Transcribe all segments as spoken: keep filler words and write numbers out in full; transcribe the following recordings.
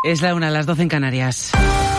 Es la una, a las doce en Canarias.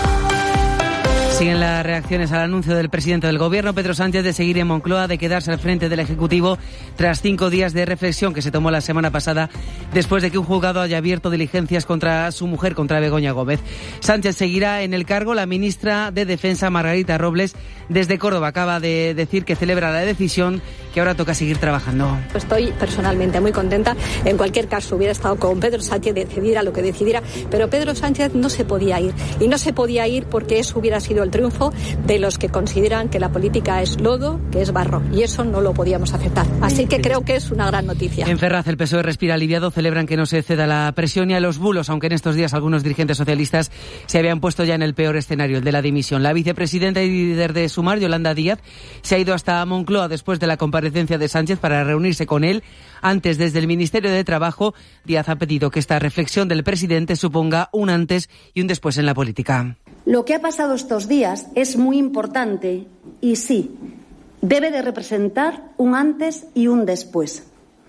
Siguen las reacciones al anuncio del presidente del Gobierno, Pedro Sánchez, de seguir en Moncloa, de quedarse al frente del Ejecutivo tras cinco días de reflexión que se tomó la semana pasada después de que un juzgado haya abierto diligencias contra su mujer, contra Begoña Gómez. Sánchez seguirá en el cargo. La ministra de Defensa, Margarita Robles, desde Córdoba, acaba de decir que celebra la decisión, que ahora toca seguir trabajando. Estoy personalmente muy contenta. En cualquier caso, hubiera estado con Pedro Sánchez, decidiera lo que decidiera, pero Pedro Sánchez no se podía ir. Y no se podía ir porque eso hubiera sido el triunfo de los que consideran que la política es lodo, que es barro, y eso no lo podíamos aceptar. Así que creo que es una gran noticia. En Ferraz, el P S O E respira aliviado, celebran que no se ceda la presión y a los bulos, aunque en estos días algunos dirigentes socialistas se habían puesto ya en el peor escenario, el de la dimisión. La vicepresidenta y líder de Sumar, Yolanda Díaz, se ha ido hasta Moncloa después de la comparecencia de Sánchez para reunirse con él. Antes, desde el Ministerio de Trabajo, Díaz ha pedido que esta reflexión del presidente suponga un antes y un después en la política. Lo que ha pasado estos días es muy importante y sí, debe de representar un antes y un después.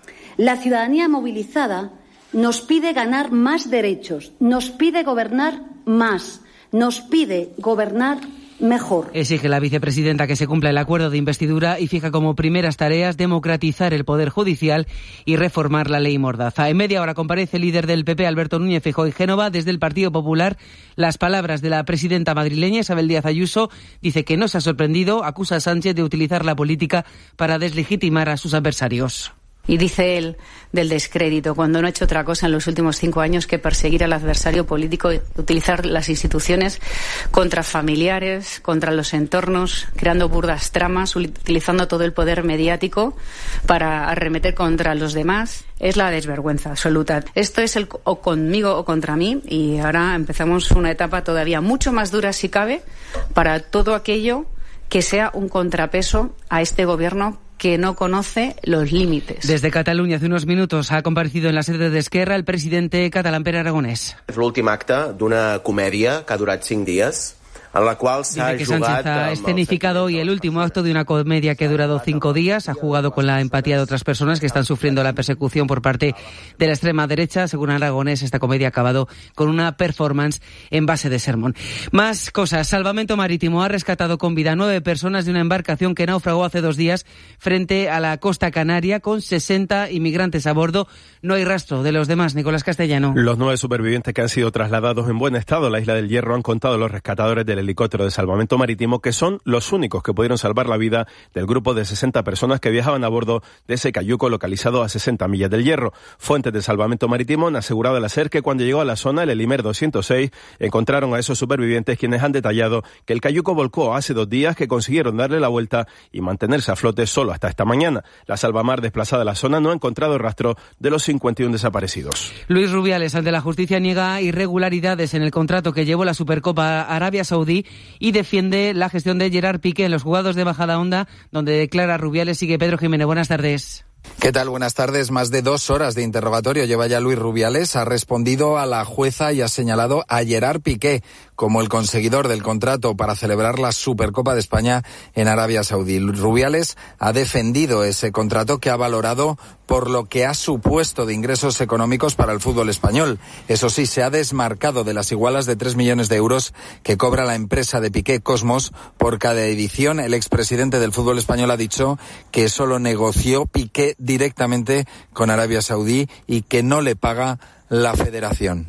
La ciudadanía movilizada nos pide ganar más derechos, nos pide gobernar más, nos pide gobernar mejor. Exige la vicepresidenta que se cumpla el acuerdo de investidura y fija como primeras tareas democratizar el Poder Judicial y reformar la ley Mordaza. En media hora comparece el líder del P P, Alberto Núñez Feijóo, en Génova. Desde el Partido Popular, las palabras de la presidenta madrileña, Isabel Díaz Ayuso, dice que no se ha sorprendido, acusa a Sánchez de utilizar la política para deslegitimar a sus adversarios. Y dice él del descrédito, cuando no ha hecho otra cosa en los últimos cinco años que perseguir al adversario político, utilizar las instituciones contra familiares, contra los entornos, creando burdas tramas, utilizando todo el poder mediático para arremeter contra los demás. Es la desvergüenza absoluta. Esto es el o conmigo o contra mí, y ahora empezamos una etapa todavía mucho más dura, si cabe, para todo aquello que sea un contrapeso a este gobierno que no conoce los límites. Desde Cataluña, hace unos minutos, ha comparecido en la sede de Esquerra el presidente catalán Pere Aragonès. És l'últim acte d'una comèdia que ha durat cinc dies, en la cual s'ha Dice que Sánchez ha escenificado hoy el último acto de una comedia que ha durado cinco días. Ha jugado con la empatía de otras personas que están sufriendo la persecución por parte de la extrema derecha. Según Aragonés, esta comedia ha acabado con una performance en base de sermón. Más cosas. Salvamento Marítimo ha rescatado con vida a nueve personas de una embarcación que naufragó hace dos días frente a la costa canaria con sesenta inmigrantes a bordo. No hay rastro de los demás. Nicolás Castellano. Los nueve supervivientes que han sido trasladados en buen estado a la isla del Hierro han contado los rescatadores del helicóptero de salvamento marítimo, que son los únicos que pudieron salvar la vida del grupo de sesenta personas que viajaban a bordo de ese cayuco localizado a sesenta millas del Hierro. Fuentes de salvamento marítimo han asegurado al SER que cuando llegó a la zona, el Helimer doscientos seis, encontraron a esos supervivientes, quienes han detallado que el cayuco volcó hace dos días, que consiguieron darle la vuelta y mantenerse a flote solo hasta esta mañana. La salvamar desplazada a la zona no ha encontrado rastro de los cincuenta y uno desaparecidos. Luis Rubiales, ante la justicia, niega irregularidades en el contrato que llevó la Supercopa a Arabia Saudí y defiende la gestión de Gerard Piqué en los juzgados de Majadahonda, donde declara Rubiales. Sigue Pedro Jiménez. Buenas tardes. ¿Qué tal? Buenas tardes. Más de dos horas de interrogatorio lleva ya Luis Rubiales. Ha respondido a la jueza y ha señalado a Gerard Piqué como el conseguidor del contrato para celebrar la Supercopa de España en Arabia Saudí. Rubiales ha defendido ese contrato, que ha valorado por lo que ha supuesto de ingresos económicos para el fútbol español. Eso sí, se ha desmarcado de las igualas de tres millones de euros que cobra la empresa de Piqué, Cosmos, por cada edición. El expresidente del fútbol español ha dicho que solo negoció Piqué directamente con Arabia Saudí y que no le paga la federación.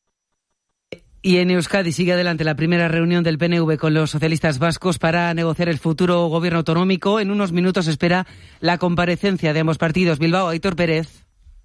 Y en Euskadi sigue adelante la primera reunión del P N V con los socialistas vascos para negociar el futuro gobierno autonómico. En unos minutos espera la comparecencia de ambos partidos. Bilbao, Aitor Pérez.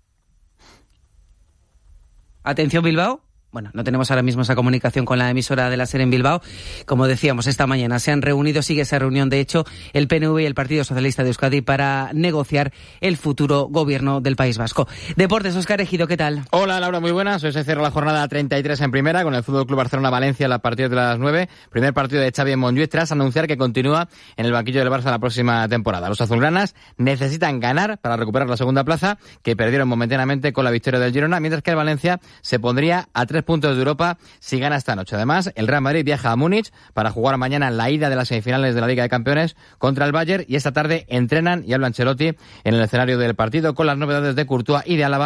Atención, Bilbao. Bueno, no tenemos ahora mismo esa comunicación con la emisora de la SER en Bilbao. Como decíamos, esta mañana se han reunido, sigue esa reunión, de hecho, el P N V y el Partido Socialista de Euskadi para negociar el futuro gobierno del País Vasco. Deportes, Óscar Ejido, ¿qué tal? Hola, Laura, muy buenas. Hoy se cierra la jornada treinta y tres en primera con el F C Barcelona-Valencia a partir de las nueve. Primer partido de Xavi en Montjuïc tras anunciar que continúa en el banquillo del Barça la próxima temporada. Los azulgranas necesitan ganar para recuperar la segunda plaza, que perdieron momentáneamente con la victoria del Girona, mientras que el Valencia se pondría a tres puntos de Europa si gana esta noche. Además, el Real Madrid viaja a Múnich para jugar mañana en la ida de las semifinales de la Liga de Campeones contra el Bayern, y esta tarde entrenan y habla Ancelotti en el escenario del partido con las novedades de Courtois y de Álava